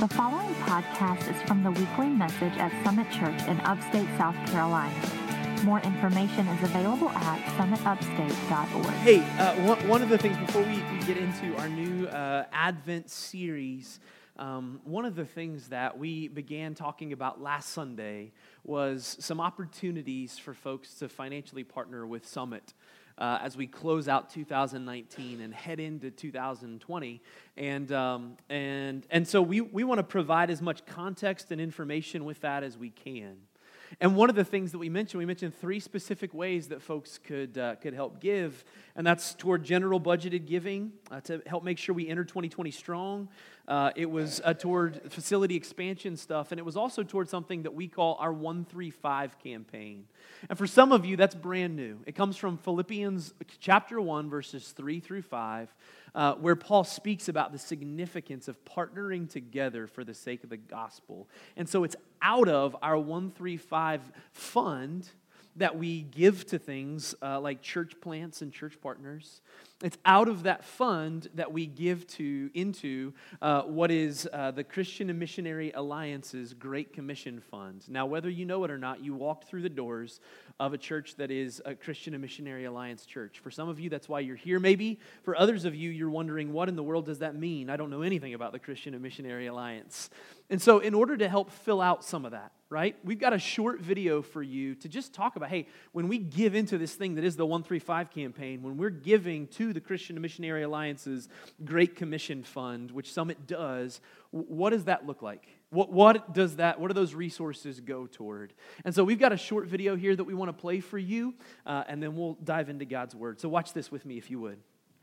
The following podcast is from the weekly message at Summit Church in upstate South Carolina. More information is available at summitupstate.org. Hey, one of the things before we get into our new Advent series, one of the things that we began talking about last Sunday was some opportunities for folks to financially partner with Summit as we close out 2019 and head into 2020. And so we want to provide as much context and information with that as we can. And one of the things that we mentioned three specific ways that folks could help give, and that's toward general budgeted giving to help make sure we enter 2020 strong. It was toward facility expansion stuff, and it was also toward something that we call our 135 campaign. And for some of you, that's brand new. It comes from Philippians chapter 1, verses 3 through 5, where Paul speaks about the significance of partnering together for the sake of the gospel. And so it's out of our 135 fund that we give to things like church plants and church partners. It's out of that fund that we give into what is the Christian and Missionary Alliance's Great Commission Fund. Now, whether you know it or not, you walked through the doors of a church that is a Christian and Missionary Alliance church. For some of you, that's why you're here maybe. For others of you, you're wondering, what in the world does that mean? I don't know anything about the Christian and Missionary Alliance. And so in order to help fill out some of that, right, we've got a short video for you to just talk about, hey, when we give into this thing that is the 135 campaign, when we're giving to the Christian and Missionary Alliance's Great Commission Fund, which Summit does, what does that look like? What do those resources go toward? And so we've got a short video here that we want to play for you, and then we'll dive into God's Word. So watch this with me if you would.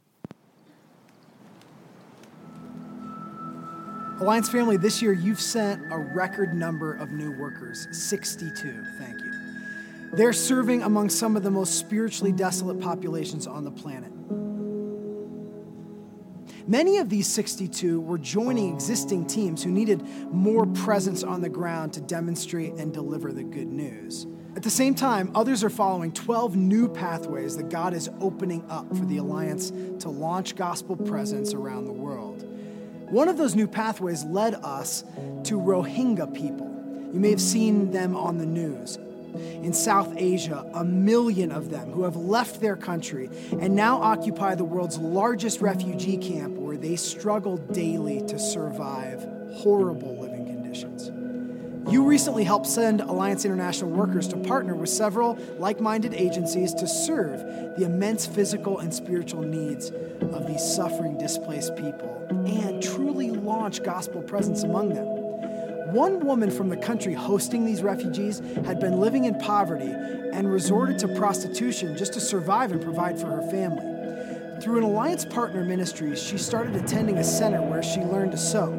Alliance family, this year you've sent a record number of new workers, 62, thank you. They're serving among some of the most spiritually desolate populations on the planet. Many of these 62 were joining existing teams who needed more presence on the ground to demonstrate and deliver the good news. At the same time, others are following 12 new pathways that God is opening up for the Alliance to launch gospel presence around the world. One of those new pathways led us to Rohingya people. You may have seen them on the news. In South Asia, 1 million of them who have left their country and now occupy the world's largest refugee camp where they struggle daily to survive horrible living conditions. You recently helped send Alliance International workers to partner with several like-minded agencies to serve the immense physical and spiritual needs of these suffering, displaced people and truly launch gospel presence among them. One woman from the country hosting these refugees had been living in poverty and resorted to prostitution just to survive and provide for her family. Through an Alliance Partner Ministries, she started attending a center where she learned to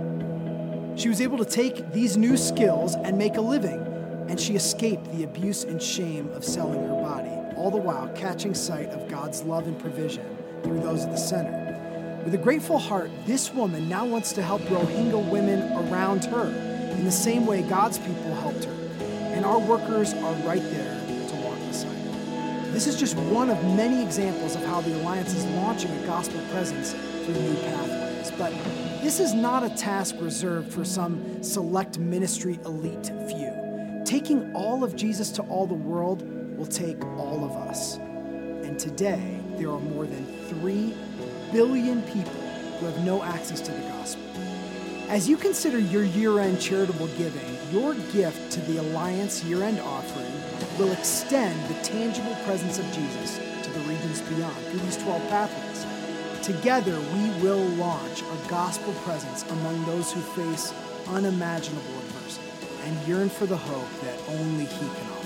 sew. She was able to take these new skills and make a living, and she escaped the abuse and shame of selling her body, all the while catching sight of God's love and provision through those at the center. With a grateful heart, this woman now wants to help Rohingya women around her in the same way God's people helped her, and our workers are right there to walk beside her. This is just one of many examples of how the Alliance is launching a gospel presence through new pathways. But this is not a task reserved for some select ministry elite few. Taking all of Jesus to all the world will take all of us. And today, there are more than 3 billion people who have no access to the gospel. As you consider your year-end charitable giving, your gift to the Alliance year-end offering will extend the tangible presence of Jesus to the regions beyond through these 12 pathways. Together, we will launch a gospel presence among those who face unimaginable adversity and yearn for the hope that only He can offer.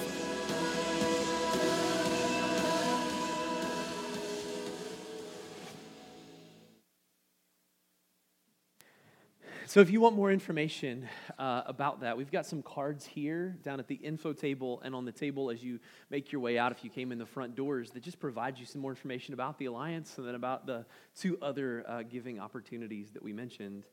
So if you want more information about that, we've got some cards here down at the info table and on the table as you make your way out if you came in the front doors that just provide you some more information about the Alliance and then about the 2 other giving opportunities that we mentioned.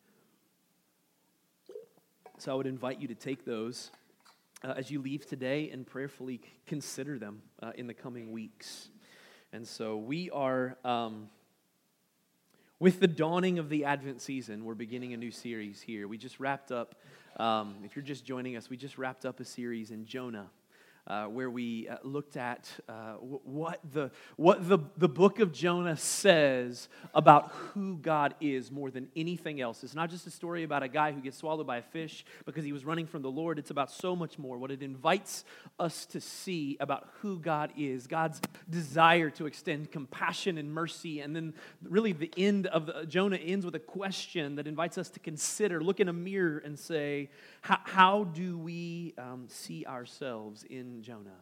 So I would invite you to take those as you leave today and prayerfully consider them in the coming weeks. And so we are With the dawning of the Advent season, we're beginning a new series here. We just wrapped up, if you're just joining us, we just wrapped up a series in Jonah. Where we looked at what the book of Jonah says about who God is more than anything else. It's not just a story about a guy who gets swallowed by a fish because he was running from the Lord. It's about so much more. What it invites us to see about who God is, God's desire to extend compassion and mercy. And then really the end of Jonah ends with a question that invites us to consider, look in a mirror and say, how do we see ourselves in Jonah?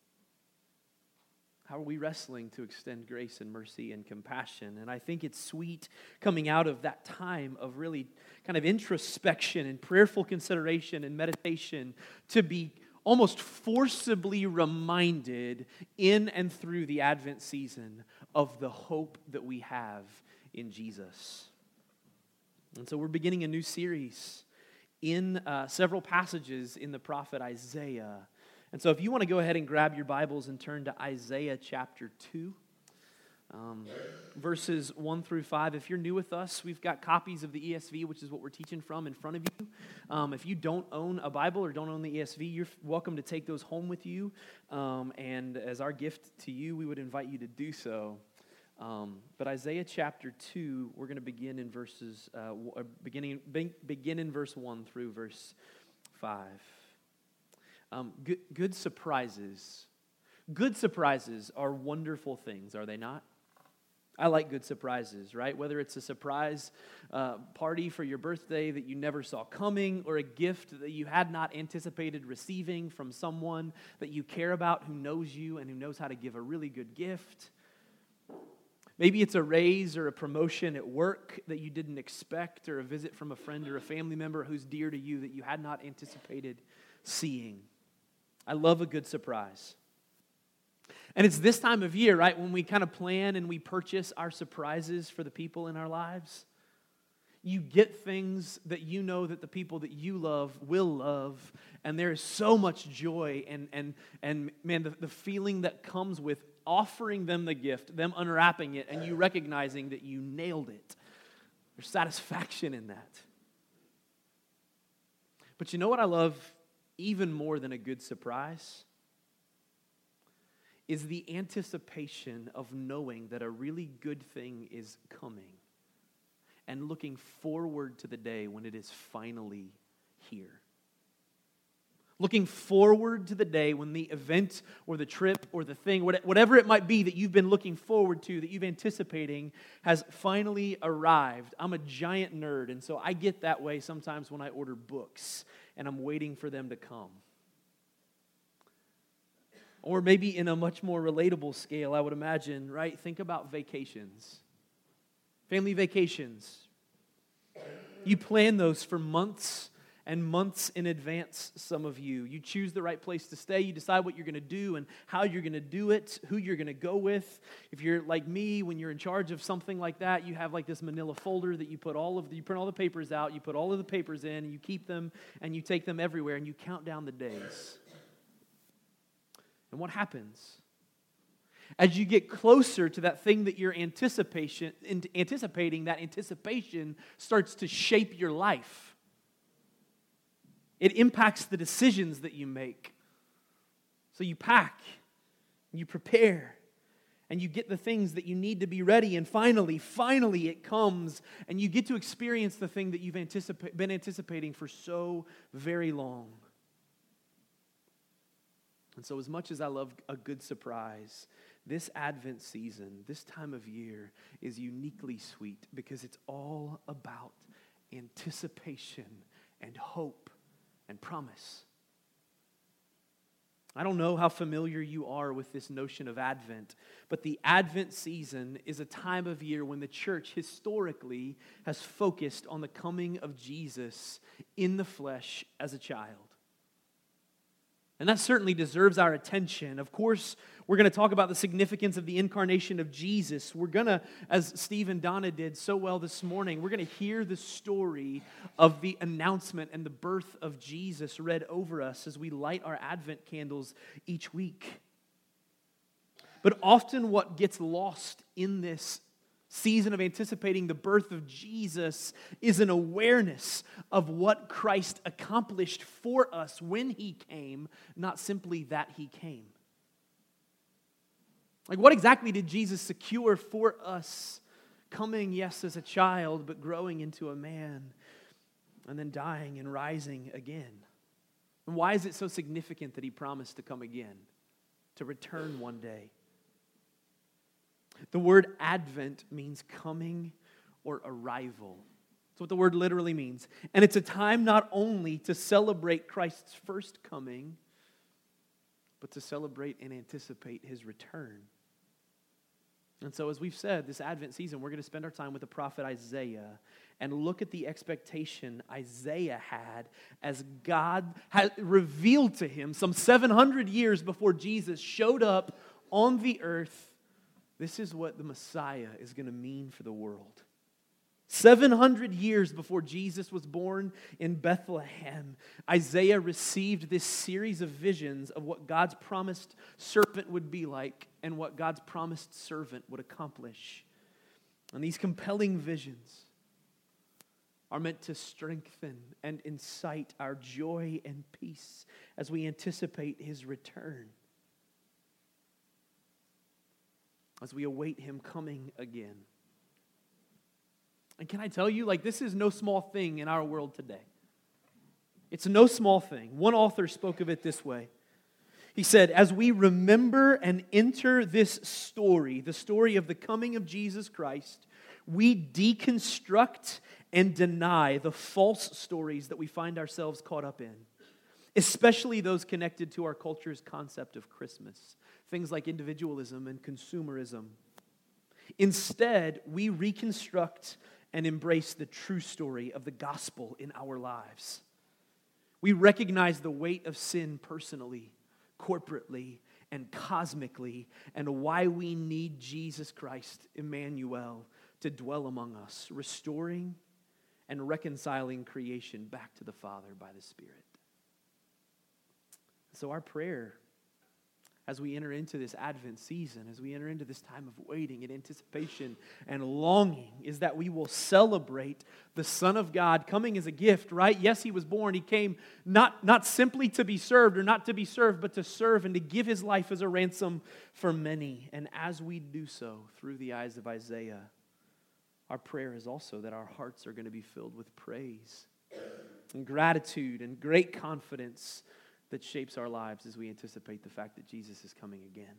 How are we wrestling to extend grace and mercy and compassion? And I think it's sweet coming out of that time of really kind of introspection and prayerful consideration and meditation to be almost forcibly reminded in and through the Advent season of the hope that we have in Jesus. And so we're beginning a new series in several passages in the prophet Isaiah. And so if you want to go ahead and grab your Bibles and turn to Isaiah chapter 2, verses 1 through 5. If you're new with us, we've got copies of the ESV, which is what we're teaching from, in front of you. If you don't own a Bible or don't own the ESV, you're welcome to take those home with you. And as our gift to you, we would invite you to do so. But Isaiah chapter 2, we're going to begin in begin in verse 1 through verse 5. Good surprises. Good surprises are wonderful things, are they not? I like good surprises, right? Whether it's a surprise party for your birthday that you never saw coming, or a gift that you had not anticipated receiving from someone that you care about who knows you and who knows how to give a really good gift. Maybe it's a raise or a promotion at work that you didn't expect, or a visit from a friend or a family member who's dear to you that you had not anticipated seeing. I love a good surprise. And it's this time of year, right, when we kind of plan and we purchase our surprises for the people in our lives. You get things that you know that the people that you love will love, and there is so much joy and man, the feeling that comes with offering them the gift, them unwrapping it, and you recognizing that you nailed it. There's satisfaction in that. But you know what I love even more than a good surprise? Is the anticipation of knowing that a really good thing is coming and looking forward to the day when it is finally here. Looking forward to the day when the event or the trip or the thing, whatever it might be that you've been looking forward to, that you've anticipating, has finally arrived. I'm a giant nerd, and so I get that way sometimes when I order books and I'm waiting for them to come. Or maybe in a much more relatable scale, I would imagine, right? Think about vacations. Family vacations. You plan those for months and months in advance, some of you. You choose the right place to stay. You decide what you're going to do and how you're going to do it, who you're going to go with. If you're like me, when you're in charge of something like that, you have like this manila folder that you print all the papers out, you put all of the papers in, and you keep them, and you take them everywhere, and you count down the days. And what happens? As you get closer to that thing that you're anticipating, that anticipation starts to shape your life. It impacts the decisions that you make. So you pack, you prepare, and you get the things that you need to be ready, and finally it comes, and you get to experience the thing that you've been anticipating for so very long. And so as much as I love a good surprise, this Advent season, this time of year, is uniquely sweet because it's all about anticipation and hope and promise. I don't know how familiar you are with this notion of Advent, but the Advent season is a time of year when the church historically has focused on the coming of Jesus in the flesh as a child. And that certainly deserves our attention. Of course, we're going to talk about the significance of the incarnation of Jesus. We're going to, as Steve and Donna did so well this morning, we're going to hear the story of the announcement and the birth of Jesus read over us as we light our Advent candles each week. But often what gets lost in this season of anticipating the birth of Jesus is an awareness of what Christ accomplished for us when He came, not simply that He came. Like, what exactly did Jesus secure for us? Coming, yes, as a child, but growing into a man, and then dying and rising again. And why is it so significant that He promised to come again, to return one day? The word Advent means coming or arrival. That's what the word literally means. And it's a time not only to celebrate Christ's first coming, but to celebrate and anticipate His return. And so, as we've said, this Advent season, we're going to spend our time with the prophet Isaiah and look at the expectation Isaiah had as God had revealed to him some 700 years before Jesus showed up on the earth. This is what the Messiah is going to mean for the world. 700 years before Jesus was born in Bethlehem, Isaiah received this series of visions of what God's promised servant would be like and what God's promised servant would accomplish. And these compelling visions are meant to strengthen and incite our joy and peace as we anticipate His return, as we await Him coming again. And can I tell you, this is no small thing in our world today. It's no small thing. One author spoke of it this way. He said, as we remember and enter this story, the story of the coming of Jesus Christ, we deconstruct and deny the false stories that we find ourselves caught up in, especially those connected to our culture's concept of Christmas, things like individualism and consumerism. Instead, we reconstruct and embrace the true story of the gospel in our lives. We recognize the weight of sin personally, corporately, and cosmically, and why we need Jesus Christ, Emmanuel, to dwell among us, restoring and reconciling creation back to the Father by the Spirit. So our prayer as we enter into this Advent season, as we enter into this time of waiting and anticipation and longing, is that we will celebrate the Son of God coming as a gift, right? Yes, He was born. He came not simply to be served or not to be served, but to serve and to give His life as a ransom for many. And as we do so through the eyes of Isaiah, our prayer is also that our hearts are going to be filled with praise and gratitude and great confidence that shapes our lives as we anticipate the fact that Jesus is coming again.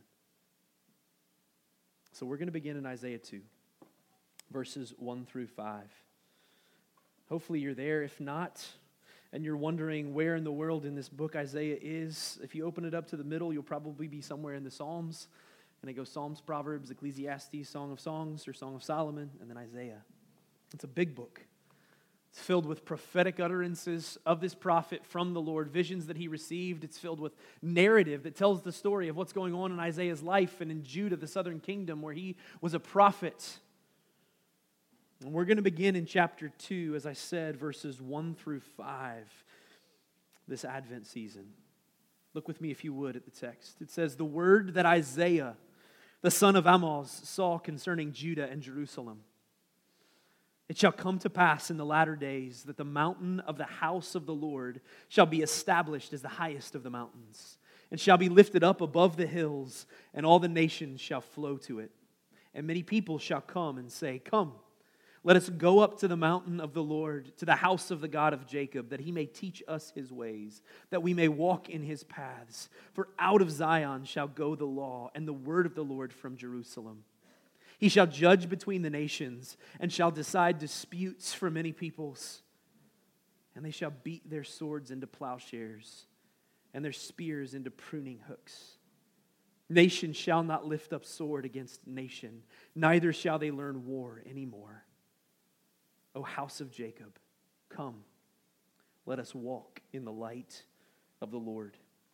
So we're going to begin in Isaiah 2, verses 1 through 5. Hopefully you're there. If not, and you're wondering where in the world in this book Isaiah is, if you open it up to the middle, you'll probably be somewhere in the Psalms. And it goes Psalms, Proverbs, Ecclesiastes, Song of Songs, or Song of Solomon, and then Isaiah. It's a big book. It's filled with prophetic utterances of this prophet from the Lord, visions that he received. It's filled with narrative that tells the story of what's going on in Isaiah's life and in Judah, the southern kingdom, where he was a prophet. And we're going to begin in chapter 2, as I said, verses 1 through 5, this Advent season. Look with me, if you would, at the text. It says, "The word that Isaiah, the son of Amoz, saw concerning Judah and Jerusalem. It shall come to pass in the latter days that the mountain of the house of the Lord shall be established as the highest of the mountains, and shall be lifted up above the hills, and all the nations shall flow to it. And many people shall come and say, Come, let us go up to the mountain of the Lord, to the house of the God of Jacob, that He may teach us His ways, that we may walk in His paths. For out of Zion shall go the law, and the word of the Lord from Jerusalem. He shall judge between the nations, and shall decide disputes for many peoples. And they shall beat their swords into plowshares, and their spears into pruning hooks. Nation shall not lift up sword against nation, neither shall they learn war anymore. O house of Jacob, come, let us walk in the light of the Lord."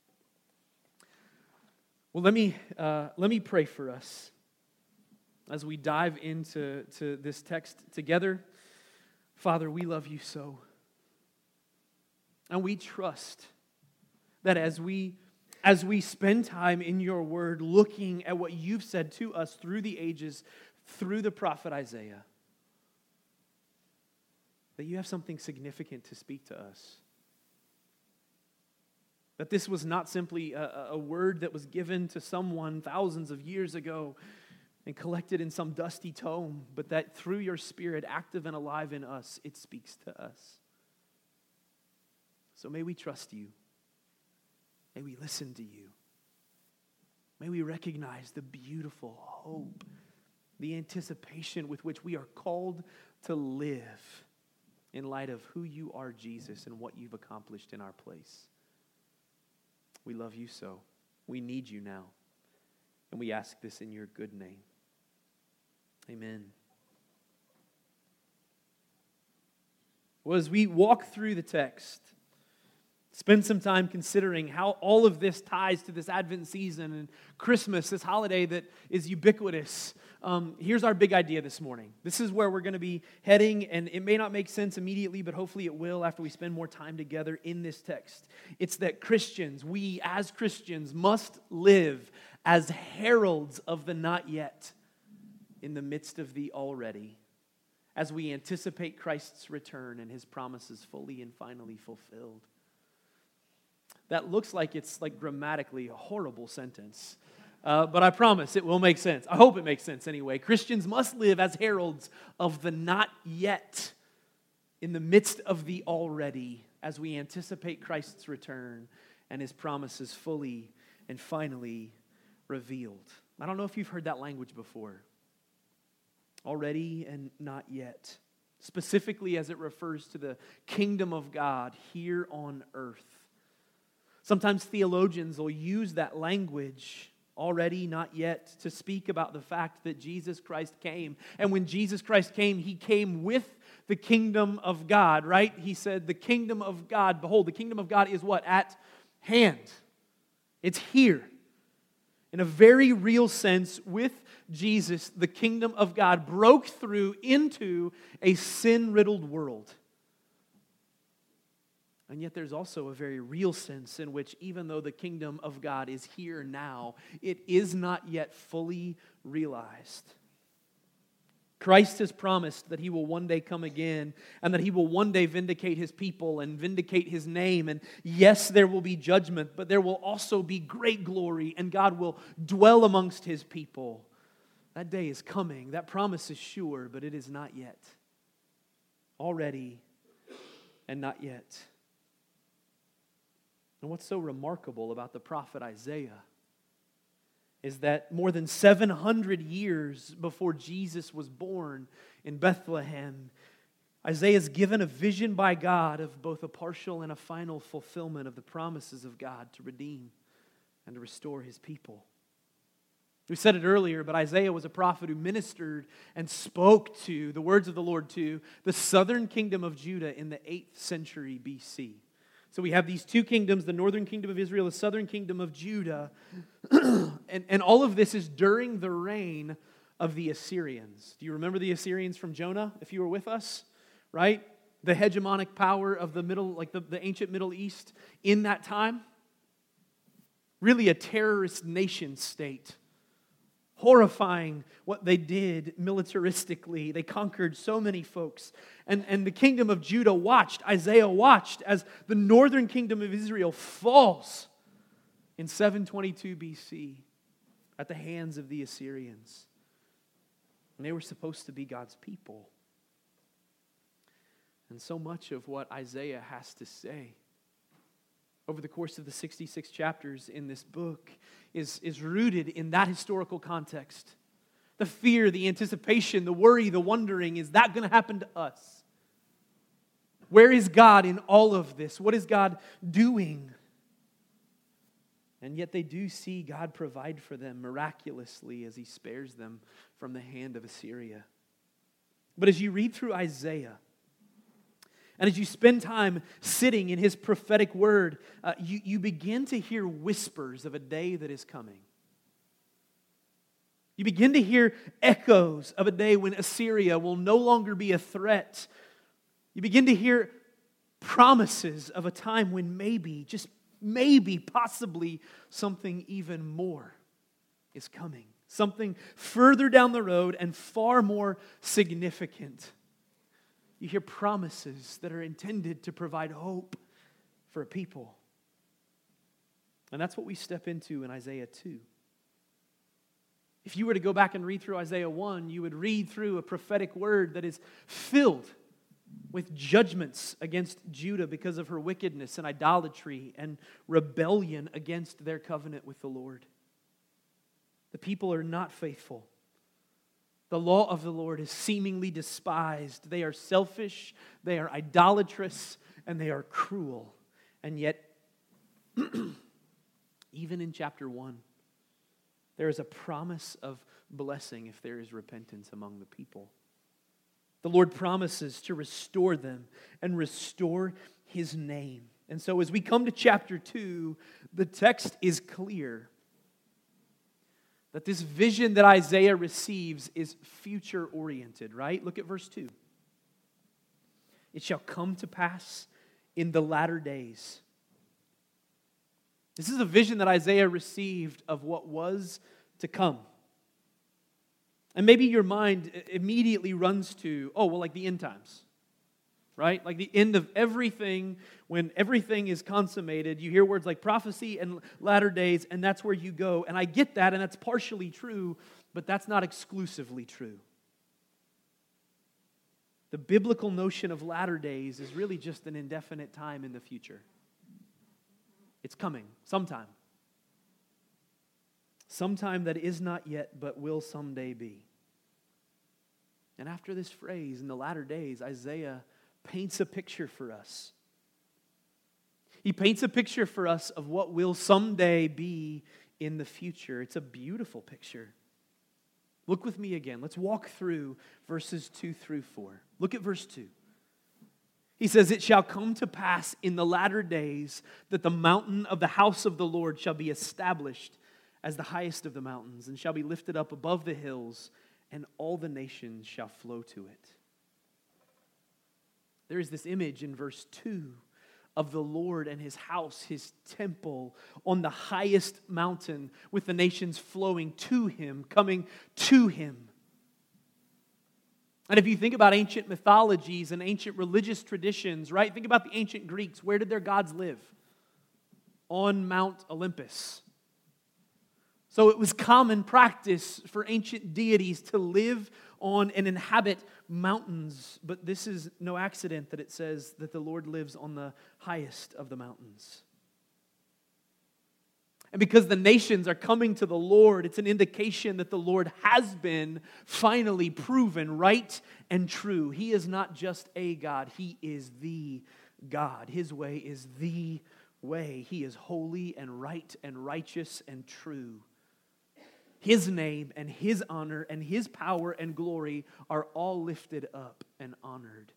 Well, let me pray for us as we dive into this text together. Father, we love You so. And we trust that as we spend time in Your word, looking at what You've said to us through the ages, through the prophet Isaiah that you have something significant to speak to us. That this was not simply a word that was given to someone thousands of years ago and collected in some dusty tome, but that through your Spirit, active and alive in us, it speaks to us. So may we trust you. May we listen to you. May we recognize the beautiful hope, the anticipation with which we are called to live in light of who you are, Jesus, and what you've accomplished in our place. We love you so. We need you now. And we ask this in your good name. Amen. Well, as we walk through the text, spend some time considering how all of this ties to this Advent season and Christmas, this holiday that is ubiquitous. Here's our big idea this morning. This is where we're going to be heading, and it may not make sense immediately, but hopefully it will after we spend more time together in this text. It's that Christians, we as Christians, must live as heralds of the not yet in the midst of the already, as we anticipate Christ's return and his promises fully and finally fulfilled. That looks like it's like grammatically a horrible sentence, but I promise it will make sense. I hope it makes sense anyway. Christians must live as heralds of the not yet in the midst of the already, as we anticipate Christ's return and his promises fully and finally revealed. I don't know if you've heard that language before. Already and not yet. Specifically as it refers to the kingdom of God here on earth. Sometimes theologians will use that language, already, not yet, to speak about the fact that Jesus Christ came. And when Jesus Christ came, he came with the kingdom of God, right? He said, the kingdom of God, behold, the kingdom of God is what? At hand. It's here. In a very real sense, with Jesus, the kingdom of God broke through into a sin-riddled world. And yet there's also a very real sense in which even though the kingdom of God is here now, it is not yet fully realized. Christ has promised that he will one day come again and that he will one day vindicate his people and vindicate his name. And yes, there will be judgment, but there will also be great glory and God will dwell amongst his people. That day is coming. That promise is sure, but it is not yet. Already and not yet. And what's so remarkable about the prophet Isaiah is that more than 700 years before Jesus was born in Bethlehem, Isaiah is given a vision by God of both a partial and a final fulfillment of the promises of God to redeem and to restore his people. We said it earlier, but Isaiah was a prophet who ministered and spoke to the words of the Lord to the southern kingdom of Judah in the 8th century BC. So we have these two kingdoms, the northern kingdom of Israel, the southern kingdom of Judah. and all of this is during the reign of the Assyrians. Do you remember the Assyrians from Jonah, if you were with us? Right? The hegemonic power of the ancient Middle East in that time. Really a terrorist nation state. Horrifying what they did militaristically. They conquered so many folks. And the kingdom of Judah Isaiah watched as the northern kingdom of Israel falls in 722 BC at the hands of the Assyrians. And they were supposed to be God's people. And so much of what Isaiah has to say over the course of the 66 chapters in this book is rooted in that historical context. The fear, the anticipation, the worry, the wondering, is that going to happen to us? Where is God in all of this? What is God doing? And yet they do see God provide for them miraculously as he spares them from the hand of Assyria. But as you read through Isaiah, and as you spend time sitting in his prophetic word, you begin to hear whispers of a day that is coming. You begin to hear echoes of a day when Assyria will no longer be a threat. You begin to hear promises of a time when maybe, just maybe, possibly, something even more is coming. something further down the road and far more significant. You hear promises that are intended to provide hope for a people. And that's what we step into in Isaiah 2. If you were to go back and read through Isaiah 1, you would read through a prophetic word that is filled with judgments against Judah because of her wickedness and idolatry and rebellion against their covenant with the Lord. The people are not faithful. The law of the Lord is seemingly despised. They are selfish, they are idolatrous, and they are cruel. And yet, even in chapter 1, there is a promise of blessing if there is repentance among the people. The Lord promises to restore them and restore His name. And so as we come to chapter 2, the text is clear that this vision that Isaiah receives is future-oriented, right? Look at verse 2. It shall come to pass in the latter days. This is a vision that Isaiah received of what was to come. And maybe your mind immediately runs to, like the end times, right? Like the end of everything, when everything is consummated, you hear words like prophecy and latter days, and that's where you go. And I get that, and that's partially true, but that's not exclusively true. The biblical notion of latter days is really just an indefinite time in the future. It's coming sometime. Sometime that is not yet, but will someday be. And after this phrase, in the latter days, Isaiah paints a picture for us. He paints a picture for us of what will someday be in the future. It's a beautiful picture. Look with me again. Let's walk through verses 2 through 4. Look at verse 2. He says, "It shall come to pass in the latter days that the mountain of the house of the Lord shall be established as the highest of the mountains, and shall be lifted up above the hills, and all the nations shall flow to it." There is this image in verse 2 of the Lord and His house, His temple, on the highest mountain, with the nations flowing to Him, coming to Him. And if you think about ancient mythologies and ancient religious traditions, right? Think about the ancient Greeks. Where did their gods live? On Mount Olympus. So it was common practice for ancient deities to live on and inhabit mountains. But this is no accident that it says that the Lord lives on the highest of the mountains. And because the nations are coming to the Lord, it's an indication that the Lord has been finally proven right and true. He is not just a God, He is the God. His way is the way. He is holy and right and righteous and true. His name and His honor and His power and glory are all lifted up and honored.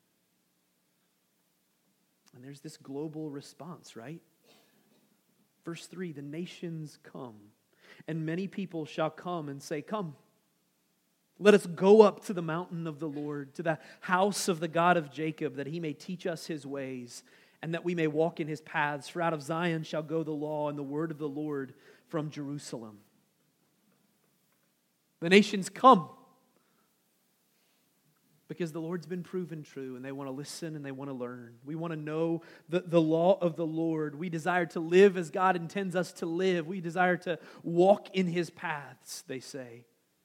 And there's this global response, right? Verse 3, the nations come, and many people shall come and say, "Come, let us go up to the mountain of the Lord, to the house of the God of Jacob, that He may teach us His ways, and that we may walk in His paths. For out of Zion shall go the law and the word of the Lord from Jerusalem." The nations come because the Lord's been proven true, and they want to listen and they want to learn. We want to know the law of the Lord. We desire to live as God intends us to live. We desire to walk in His paths, they say.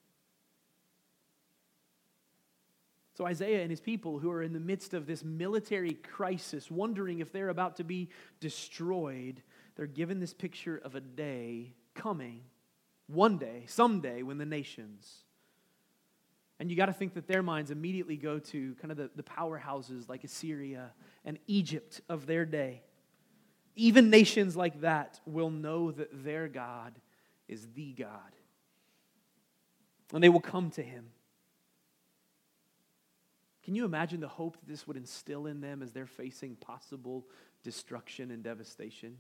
So Isaiah and his people, who are in the midst of this military crisis, wondering if they're about to be destroyed, they're given this picture of a day coming, one day, someday, when the nations. And you got to think that their minds immediately go to kind of the powerhouses like Assyria and Egypt of their day. Even nations like that will know that their God is the God. And they will come to Him. Can you imagine the hope that this would instill in them as they're facing possible destruction and devastation?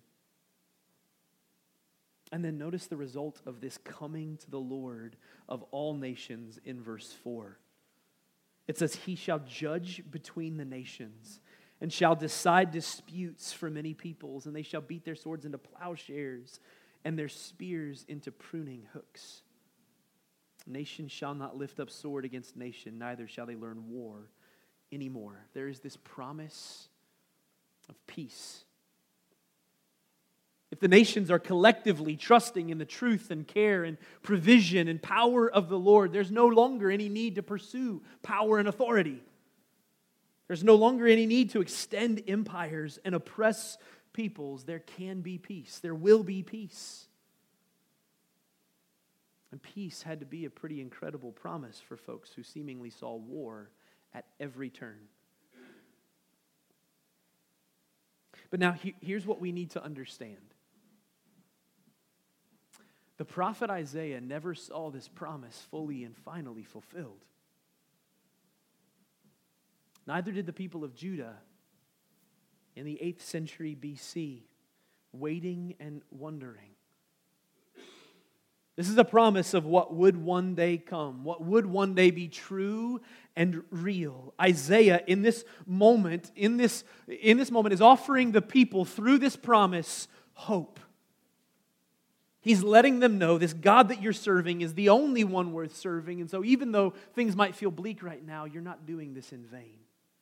And then notice the result of this coming to the Lord of all nations in verse 4. It says, "He shall judge between the nations and shall decide disputes for many peoples, and they shall beat their swords into plowshares and their spears into pruning hooks." Nation shall not lift up sword against nation, neither shall they learn war anymore. There is this promise of peace. If the nations are collectively trusting in the truth and care and provision and power of the Lord, there's no longer any need to pursue power and authority. There's no longer any need to extend empires and oppress peoples. There can be peace. There will be peace. And peace had to be a pretty incredible promise for folks who seemingly saw war at every turn. But now here's what we need to understand. The prophet Isaiah never saw this promise fully and finally fulfilled. Neither did the people of Judah in the 8th century BC, waiting and wondering. This is a promise of what would one day come, what would one day be true and real. Isaiah, in this moment, is offering the people through this promise hope. He's letting them know this God that you're serving is the only one worth serving, and so even though things might feel bleak right now, you're not doing this in vain.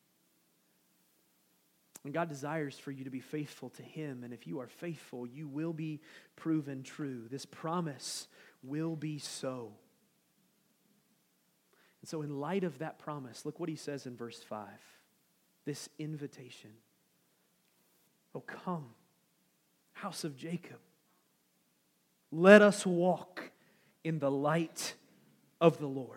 And God desires for you to be faithful to Him. And if you are faithful, you will be proven true. This promise will be so. And so in light of that promise, look what He says in verse 5. This invitation. Oh, come, house of Jacob. Let us walk in the light of the Lord.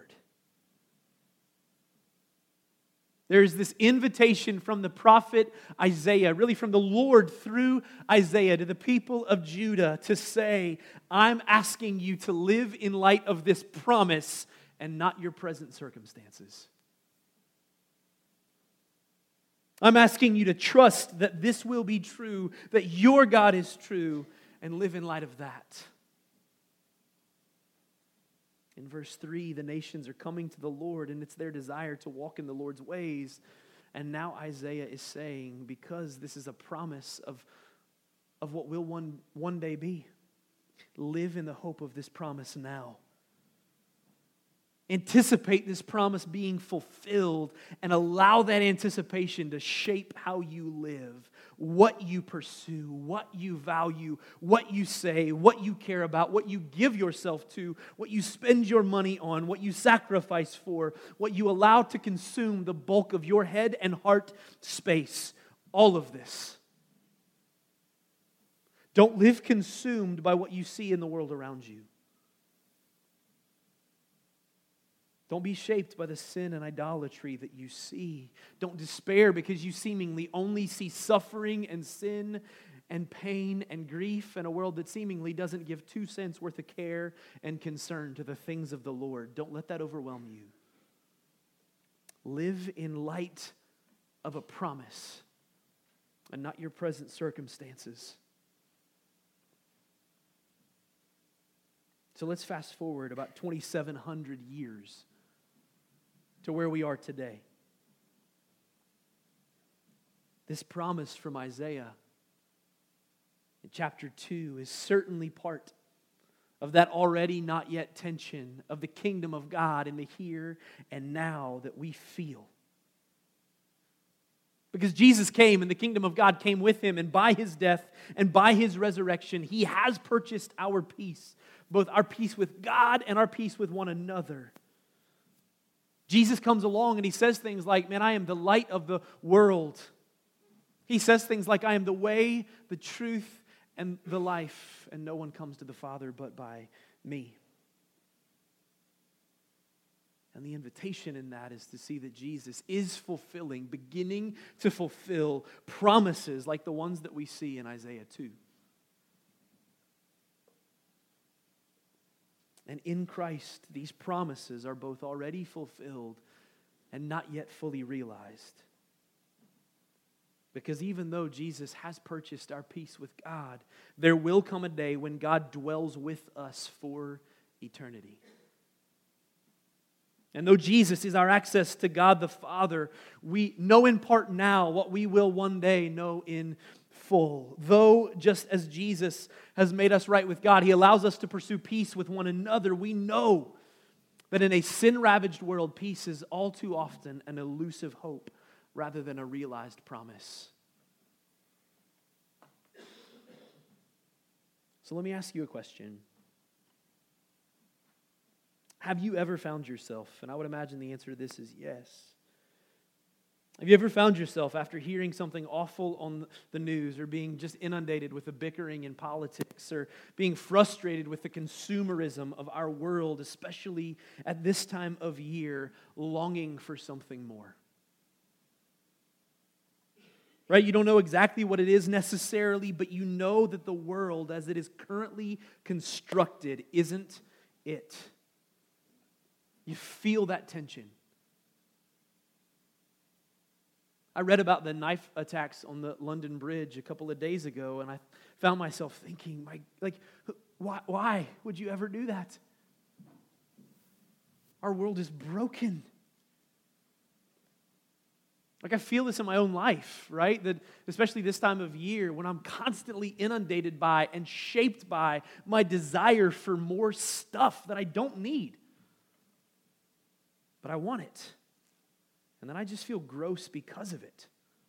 There's this invitation from the prophet Isaiah, really from the Lord through Isaiah to the people of Judah to say, I'm asking you to live in light of this promise and not your present circumstances. I'm asking you to trust that this will be true, that your God is true, and live in light of that. In verse 3, the nations are coming to the Lord, and it's their desire to walk in the Lord's ways. And now Isaiah is saying, because this is a promise of what will one day be, live in the hope of this promise now. Anticipate this promise being fulfilled and allow that anticipation to shape how you live, what you pursue, what you value, what you say, what you care about, what you give yourself to, what you spend your money on, what you sacrifice for, what you allow to consume the bulk of your head and heart space. All of this. Don't live consumed by what you see in the world around you. Don't be shaped by the sin and idolatry that you see. Don't despair because you seemingly only see suffering and sin and pain and grief in a world that seemingly doesn't give 2 cents worth of care and concern to the things of the Lord. Don't let that overwhelm you. Live in light of a promise and not your present circumstances. So let's fast forward about 2,700 years to where we are today. This promise from Isaiah in chapter 2 is certainly part of that already not yet tension of the kingdom of God in the here and now that we feel. Because Jesus came and the kingdom of God came with Him, and by His death and by His resurrection, He has purchased our peace, both our peace with God and our peace with one another. Jesus comes along and He says things like, man, I am the light of the world. He says things like, I am the way, the truth, and the life, and no one comes to the Father but by me. And the invitation in that is to see that Jesus is fulfilling, beginning to fulfill promises like the ones that we see in Isaiah 2. And in Christ, these promises are both already fulfilled and not yet fully realized. Because even though Jesus has purchased our peace with God, there will come a day when God dwells with us for eternity. And though Jesus is our access to God the Father, we know in part now what we will one day know in full. Though just as Jesus has made us right with God, He allows us to pursue peace with one another, we know That in a sin-ravaged world, peace is all too often an elusive hope rather than a realized promise. So let me ask you a question. Have you ever found yourself, and I would imagine the answer to this is yes. Have you ever found yourself after hearing something awful on the news or being just inundated with the bickering in politics or being frustrated with the consumerism of our world, especially at this time of year, longing for something more? Right? You don't know exactly what it is necessarily, but you know that the world as it is currently constructed isn't it. You feel that tension. I read about the knife attacks on the London Bridge a couple of days ago, and I found myself thinking, why would you ever do that? Our world is broken. I feel this in my own life, right? That especially this time of year when I'm constantly inundated by and shaped by my desire for more stuff that I don't need. But I want it. And then I just feel gross because of it.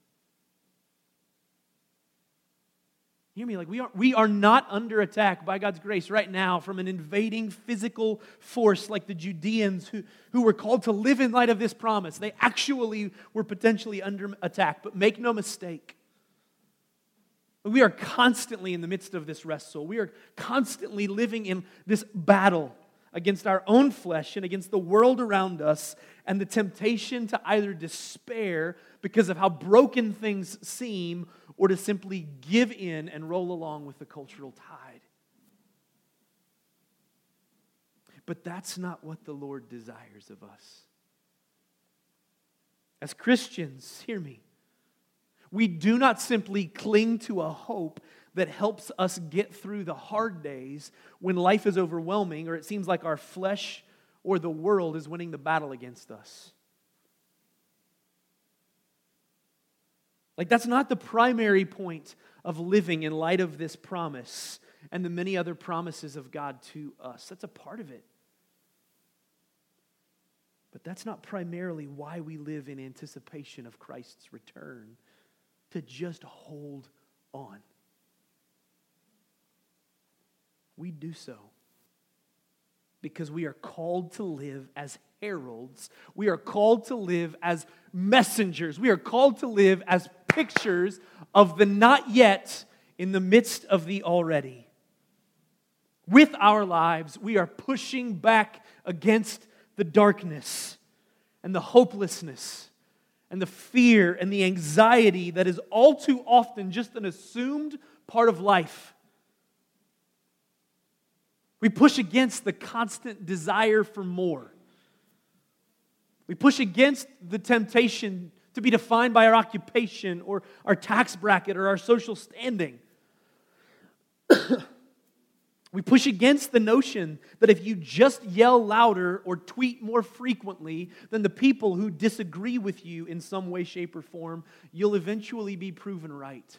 Hear me, we are not under attack by God's grace right now from an invading physical force like the Judeans who were called to live in light of this promise. They actually were potentially under attack, but make no mistake. We are constantly in the midst of this wrestle. We are constantly living in this battle against our own flesh and against the world around us, and the temptation to either despair because of how broken things seem or to simply give in and roll along with the cultural tide. But that's not what the Lord desires of us. As Christians, hear me, we do not simply cling to a hope that helps us get through the hard days when life is overwhelming or it seems like our flesh or the world is winning the battle against us. That's not the primary point of living in light of this promise and the many other promises of God to us. That's a part of it. But that's not primarily why we live in anticipation of Christ's return, to just hold on. We do so because we are called to live as heralds. We are called to live as messengers. We are called to live as pictures of the not yet in the midst of the already. With our lives, we are pushing back against the darkness and the hopelessness and the fear and the anxiety that is all too often just an assumed part of life. We push against the constant desire for more. We push against the temptation to be defined by our occupation or our tax bracket or our social standing. We push against the notion that if you just yell louder or tweet more frequently than the people who disagree with you in some way, shape, or form, you'll eventually be proven right.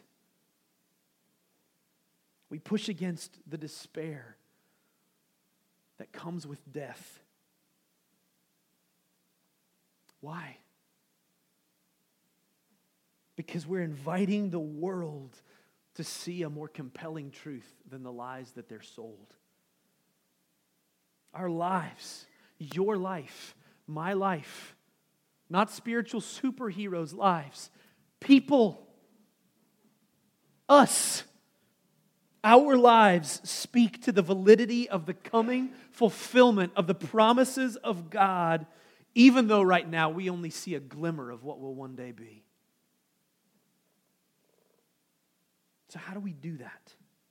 We push against the despair that comes with death. Why? Because we're inviting the world to see a more compelling truth than the lies that they're sold. Our lives, your life, my life, not spiritual superheroes' lives, people, us, our lives speak to the validity of the coming fulfillment of the promises of God, even though right now we only see a glimmer of what will one day be. So how do we do that?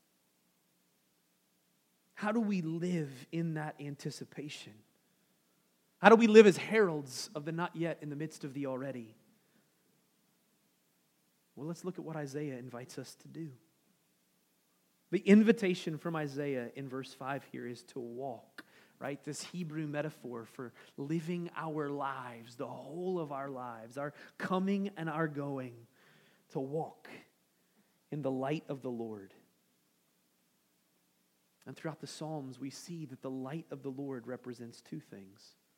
How do we live in that anticipation? How do we live as heralds of the not yet in the midst of the already? Well, let's look at what Isaiah invites us to do. The invitation from Isaiah in verse 5 here is to walk, right? This Hebrew metaphor for living our lives, the whole of our lives, our coming and our going, to walk in the light of the Lord. And throughout the Psalms, we see that the light of the Lord represents two things.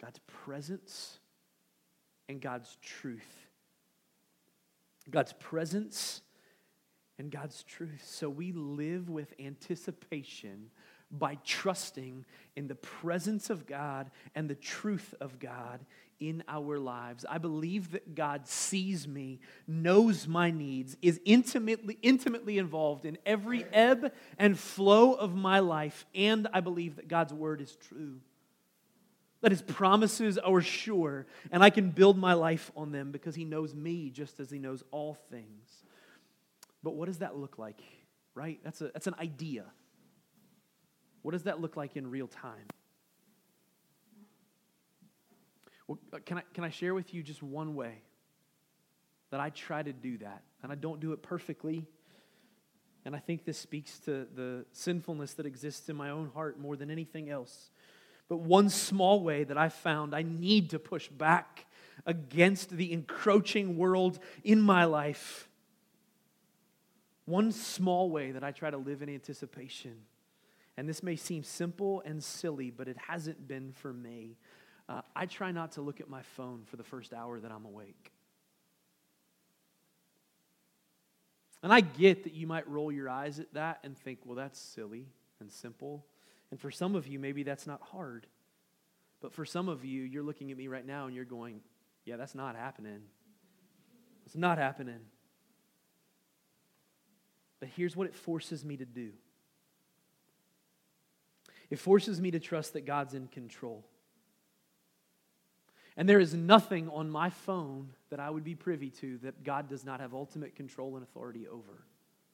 God's presence and God's truth. God's presence and God's truth. So we live with anticipation by trusting in the presence of God and the truth of God in our lives. I believe that God sees me, knows my needs, is intimately involved in every ebb and flow of my life, and I believe that God's word is true. That His promises are sure, and I can build my life on them because He knows me just as He knows all things. But what does that look like, right? That's an idea. What does that look like in real time? Well, can I share with you just one way that I try to do that? And I don't do it perfectly. And I think this speaks to the sinfulness that exists in my own heart more than anything else. But one small way that I found I need to push back against the encroaching world in my life. One small way that I try to live in anticipation. And this may seem simple and silly, but it hasn't been for me. I try not to look at my phone for the first hour that I'm awake. And I get that you might roll your eyes at that and think, well, that's silly and simple. And for some of you, maybe that's not hard. But for some of you, you're looking at me right now and you're going, yeah, that's not happening. It's not happening. But here's what it forces me to do. It forces me to trust that God's in control. And there is nothing on my phone that I would be privy to that God does not have ultimate control and authority over.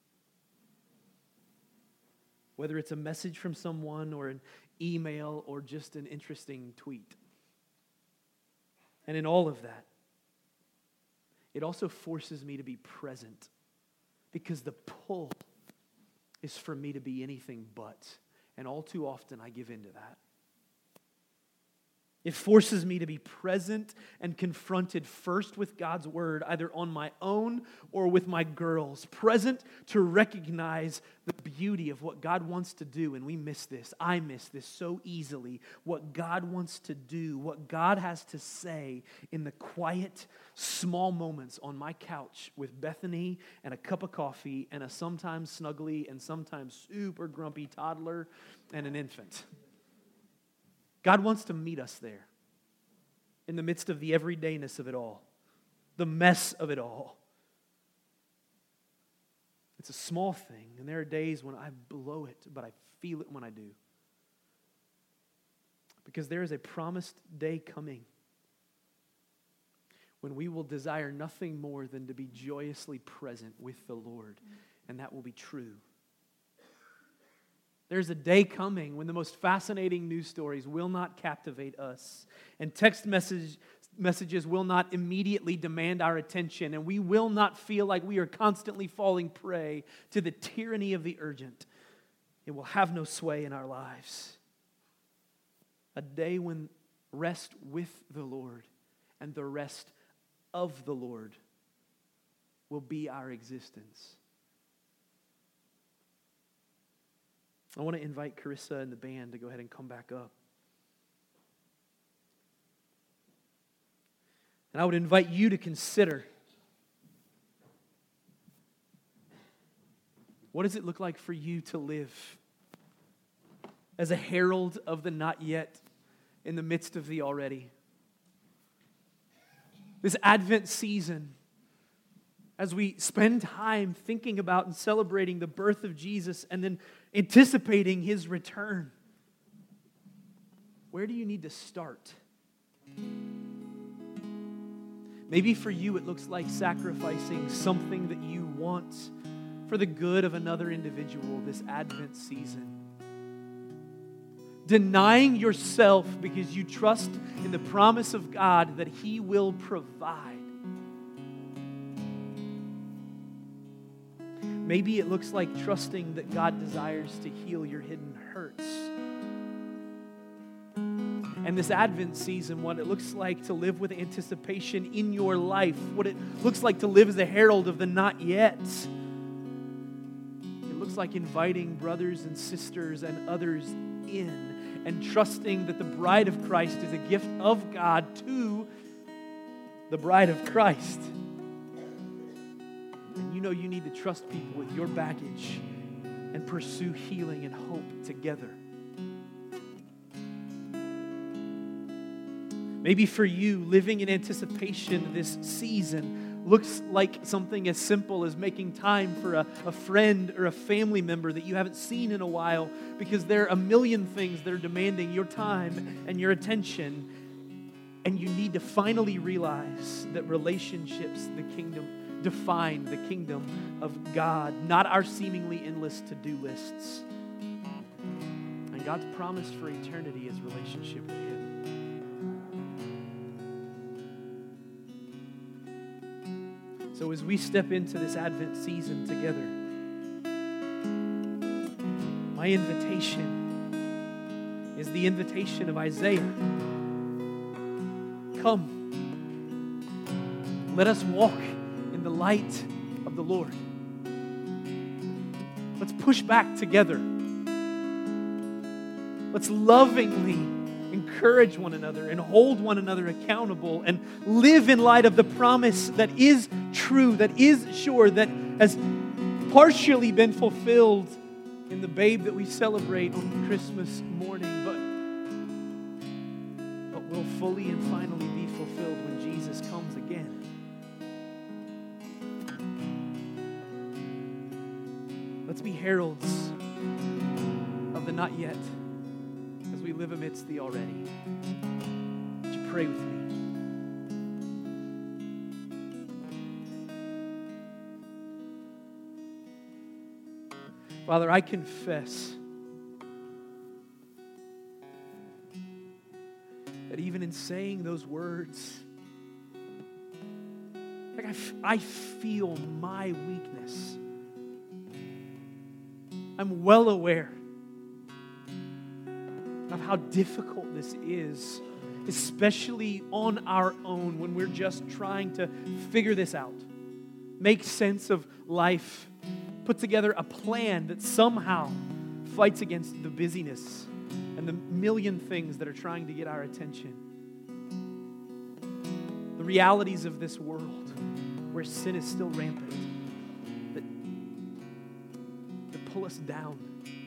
Whether it's a message from someone or an email or just an interesting tweet. And in all of that, it also forces me to be present because the pull is for me to be anything but. And all too often I give in to that. It forces me to be present and confronted first with God's word, either on my own or with my girls. Present to recognize the beauty of what God wants to do, and we miss this. I miss this so easily. What God wants to do, what God has to say in the quiet, small moments on my couch with Bethany and a cup of coffee and a sometimes snuggly and sometimes super grumpy toddler and an infant. God wants to meet us there in the midst of the everydayness of it all, the mess of it all. It's a small thing, and there are days when I blow it, but I feel it when I do. Because there is a promised day coming when we will desire nothing more than to be joyously present with the Lord, and that will be true. There's a day coming when the most fascinating news stories will not captivate us, and text messages will not immediately demand our attention, and we will not feel like we are constantly falling prey to the tyranny of the urgent. It will have no sway in our lives. A day when rest with the Lord and the rest of the Lord will be our existence. I want to invite Carissa and the band to go ahead and come back up. And I would invite you to consider, what does it look like for you to live as a herald of the not yet in the midst of the already? This Advent season, as we spend time thinking about and celebrating the birth of Jesus and then anticipating His return, where do you need to start? Maybe for you it looks like sacrificing something that you want for the good of another individual this Advent season. Denying yourself because you trust in the promise of God that He will provide. Maybe it looks like trusting that God desires to heal your hidden hurts. And this Advent season, what it looks like to live with anticipation in your life, what it looks like to live as a herald of the not yet. It looks like inviting brothers and sisters and others in and trusting that the bride of Christ is a gift of God to the bride of Christ. And you know you need to trust people with your baggage and pursue healing and hope together. Maybe for you, living in anticipation this season looks like something as simple as making time for a friend or a family member that you haven't seen in a while because there are a million things that are demanding your time and your attention. And you need to finally realize that relationships, define the kingdom of God, not our seemingly endless to-do lists. And God's promise for eternity is relationship with Him. So as we step into this Advent season together, my invitation is the invitation of Isaiah. Come, let us walk in the light of the Lord. Let's push back together. Let's lovingly encourage one another and hold one another accountable and live in light of the promise that is true, that is sure, that has partially been fulfilled in the babe that we celebrate on Christmas morning, but will fully and finally be fulfilled when Jesus comes again. Let's be heralds of the not yet as we live amidst the already. Would you pray with me? Father, I confess that even in saying those words, like I feel my weakness. I'm well aware of how difficult this is, especially on our own when we're just trying to figure this out, make sense of life, put together a plan that somehow fights against the busyness and the million things that are trying to get our attention. The realities of this world where sin is still rampant, that pull us down.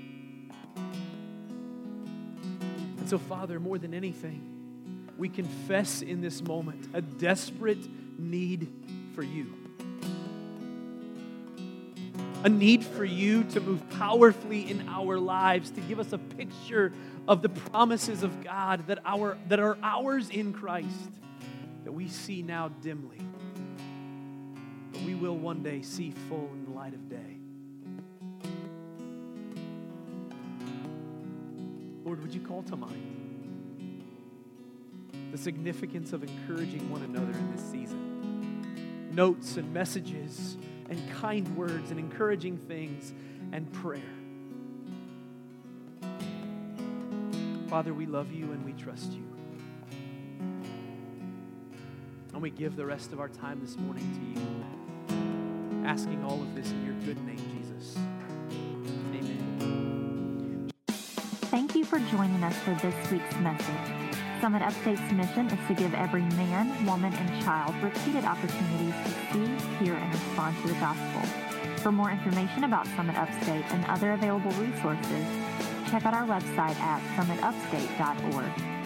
And so, Father, more than anything, we confess in this moment a desperate need for you. A need for you to move powerfully in our lives, to give us a picture of the promises of God that are ours in Christ, that we see now dimly, but we will one day see full in the light of day. Lord, would you call to mind the significance of encouraging one another in this season? Notes and messages and kind words and encouraging things and prayer. Father, we love you and we trust you. And we give the rest of our time this morning to you, asking all of this in your good name, Jesus. Amen. Thank you for joining us for this week's message. Summit Upstate's mission is to give every man, woman, and child repeated opportunities to see, hear, and respond to the gospel. For more information about Summit Upstate and other available resources, check out our website at summitupstate.org.